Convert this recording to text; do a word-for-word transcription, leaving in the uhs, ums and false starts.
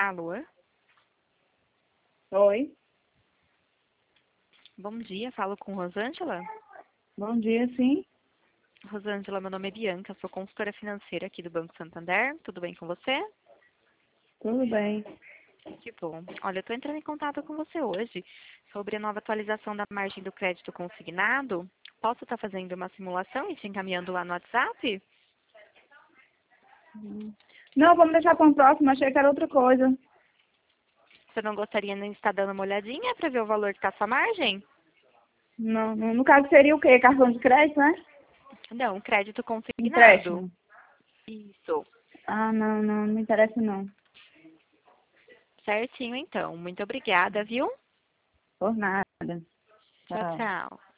Alô? Oi, Bom dia, falo com Rosângela. bom dia, sim. Rosângela, meu nome é Bianca, sou consultora financeira aqui do Banco Santander. Tudo bem com você? Tudo bem. Que bom. Olha, eu estou entrando em contato com você hoje sobre a nova atualização da margem do crédito consignado. Posso estar fazendo uma simulação e te encaminhando lá no WhatsApp? Não, vamos deixar para um próximo, achei que era outra coisa. Você não gostaria de estar dando uma olhadinha para ver o valor que está a sua margem? Não, no no caso seria o quê? Cartão de crédito, né? Não, crédito consignado. Empréstimo. Isso. Ah, não, não, não me interessa não. Certinho, então. Muito obrigada, viu? Por nada. Tchau, Tchau. tchau.